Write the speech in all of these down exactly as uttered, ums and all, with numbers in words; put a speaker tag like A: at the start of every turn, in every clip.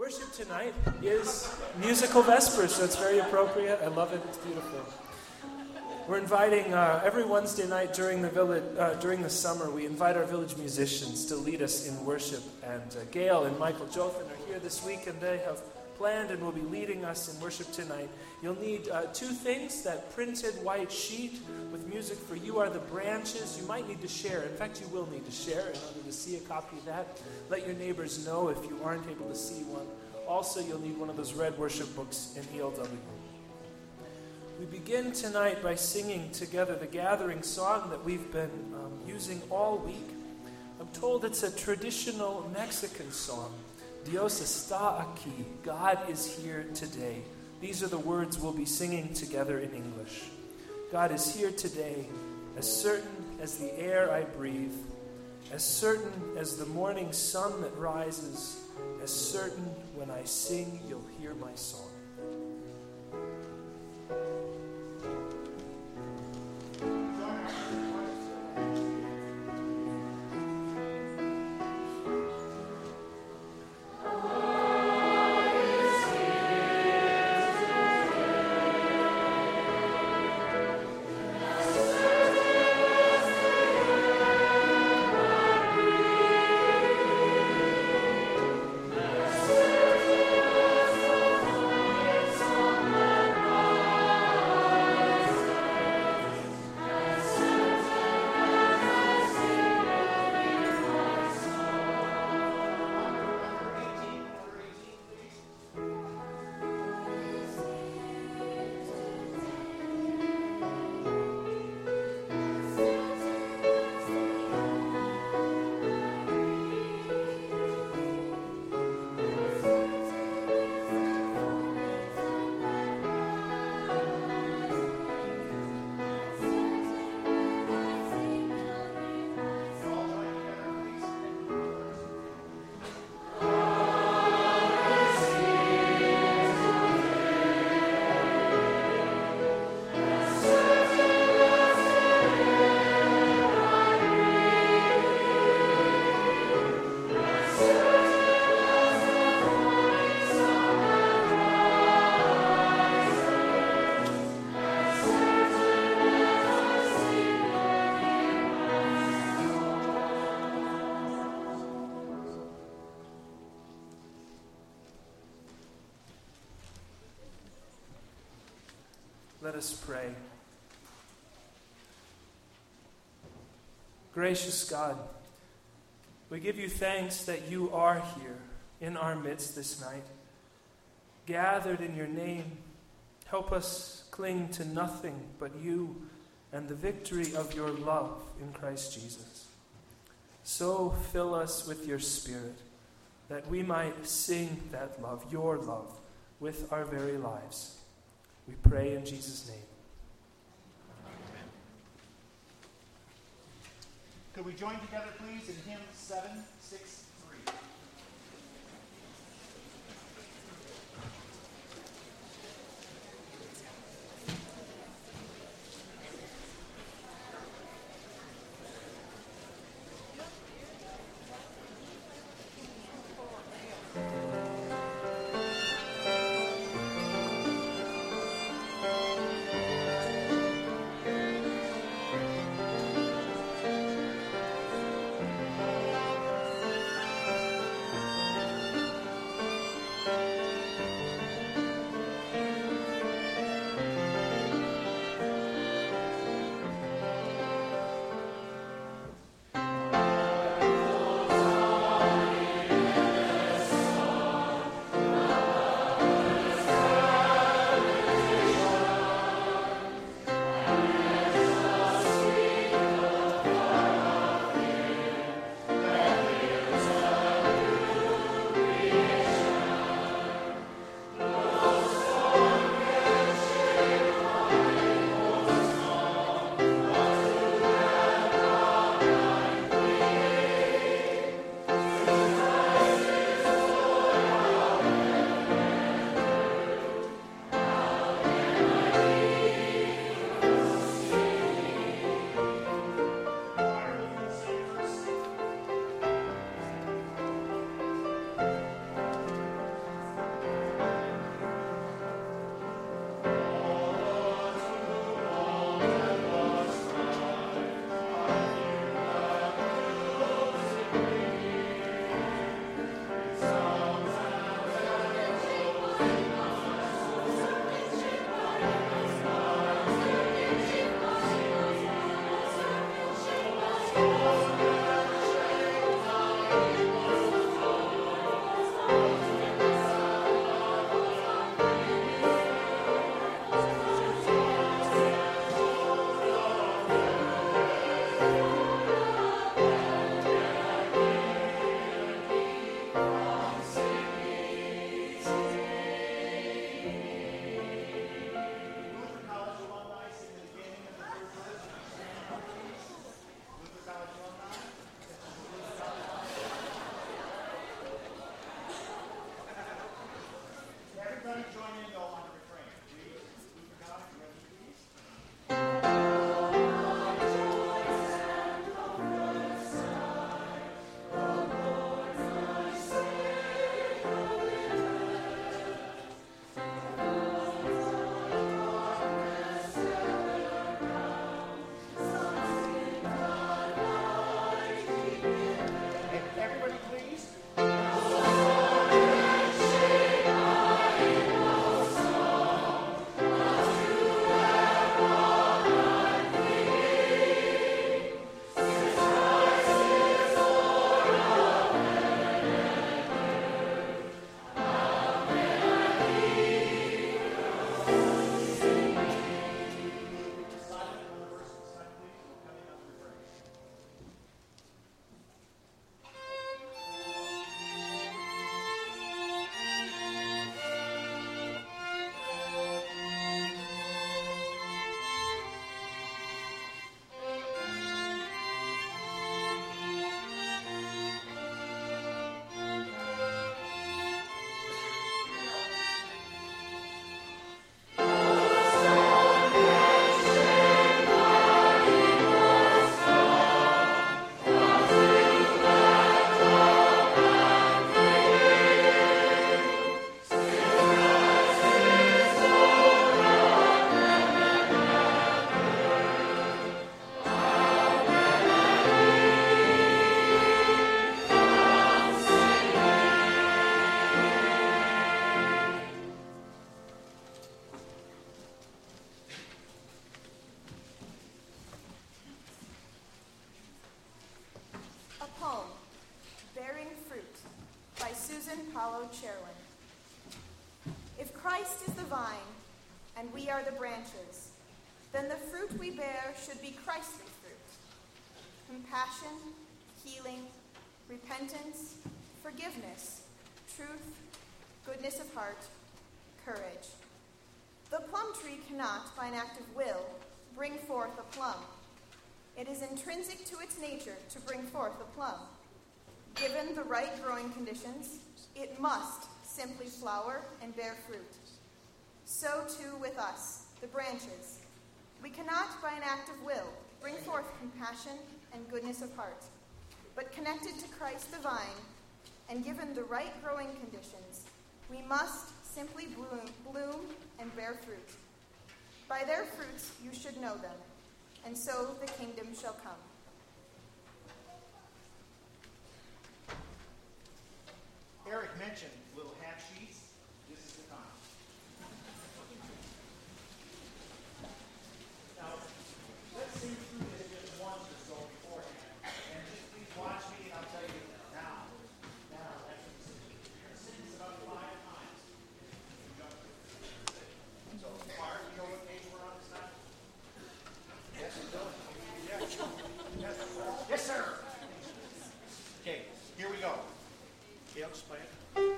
A: Worship tonight is musical Vespers, so it's very appropriate. I love it. It's beautiful. We're inviting uh, every Wednesday night during the village, uh, during the summer, we invite our village musicians to lead us in worship. And uh, Gail and Michael Jothan are here this week, and they have planned and will be leading us in worship tonight. You'll need uh, two things: that printed white sheet with music for "You Are the Branches." You might need to share. In fact, you will need to share in order to see a copy of that. Let your neighbors know if you aren't able to see one. Also, you'll need one of those red worship books in E L W. We begin tonight by singing together the gathering song that we've been um, using all week. I'm told it's a traditional Mexican song. Dios está aquí. God is here today. These are the words we'll be singing together in English. God is here today, as certain as the air I breathe, as certain as the morning sun that rises, as certain when I sing you'll hear my song. Let us pray. Gracious God, we give you thanks that you are here in our midst this night, gathered in your name. Help us cling to nothing but you and the victory of your love in Christ Jesus. So fill us with your Spirit, that we might sing that love, your love, with our very lives. We pray in Jesus' name.
B: Amen. Could we join together, please, in hymn seven six three?
C: Thank Sherwin. If Christ is the vine and we are the branches, then the fruit we bear should be Christly fruit. Compassion, healing, repentance, forgiveness, truth, goodness of heart, courage. The plum tree cannot, by an act of will, bring forth a plum. It is intrinsic to its nature to bring forth a plum. Given the right growing conditions, it must simply flower and bear fruit. So too with us, the branches. We cannot, by an act of will, bring forth compassion and goodness of heart, but connected to Christ the vine, and given the right growing conditions, we must simply bloom, bloom and bear fruit. By their fruits you should know them, and so the kingdom shall come.
B: Eric mentioned little half sheets. This is the time. Now, let's sing through this just once or so beforehand. And just please watch me, and I'll tell you now. Now, that's what this is. You're going to sing this about five times. So, Mark, you know what page we're on this time? Yes, you do. Yes. Yes, sir. Yes, sir. Okay, here we go. Gail, just play it.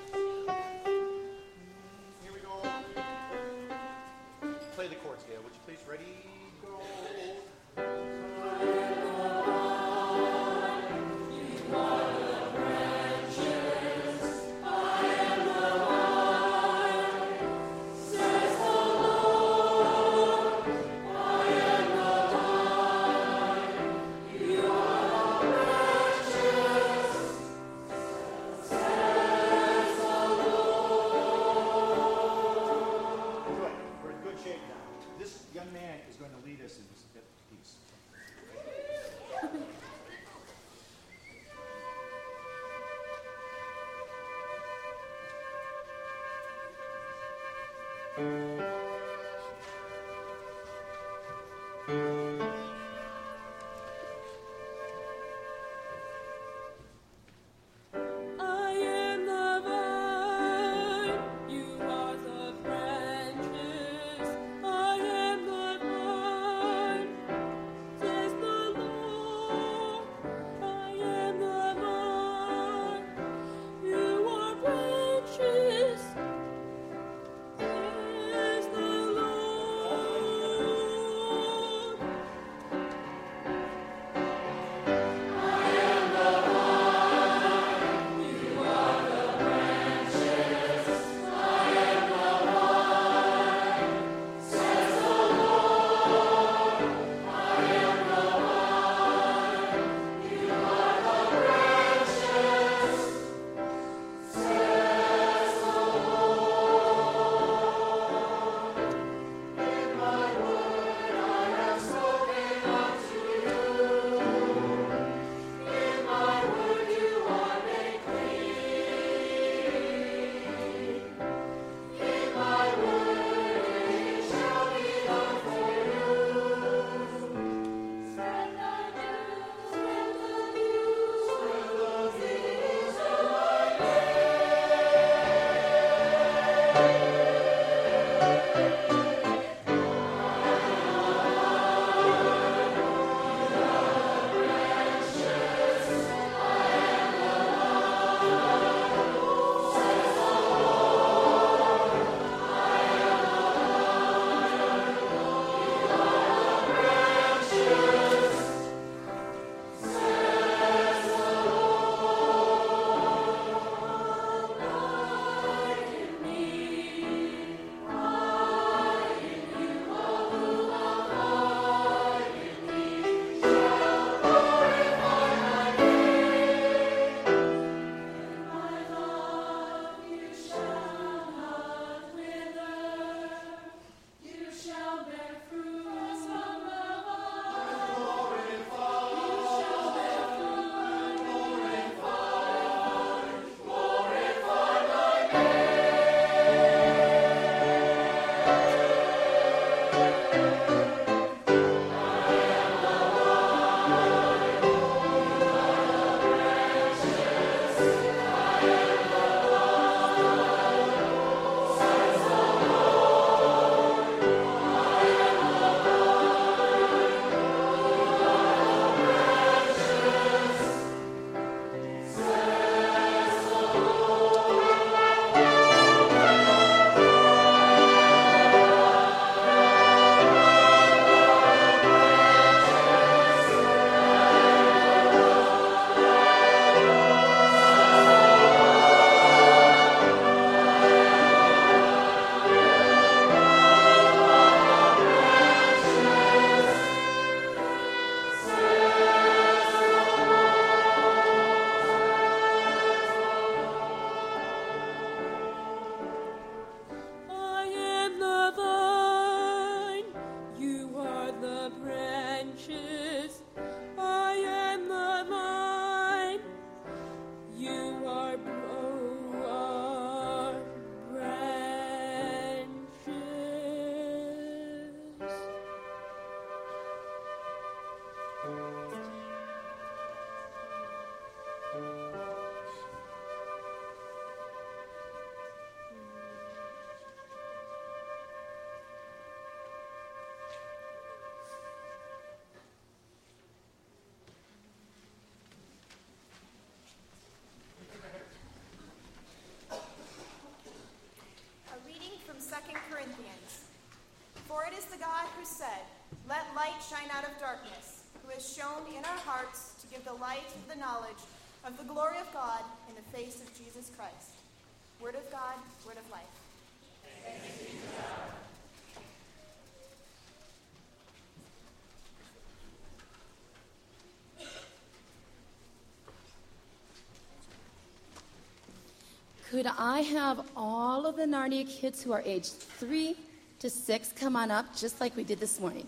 B: Here we go. Play the chords, Gail. Would you please? Ready? Go.
C: out of darkness, who has shone in our hearts to give the light of the knowledge of the glory of God in the face of Jesus Christ. Word of God, word of life. Thanks be to God.
D: Could I have all of the Narnia kids who are aged three to six come on up, just like we did this morning?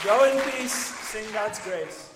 A: Go in peace. Sing God's grace.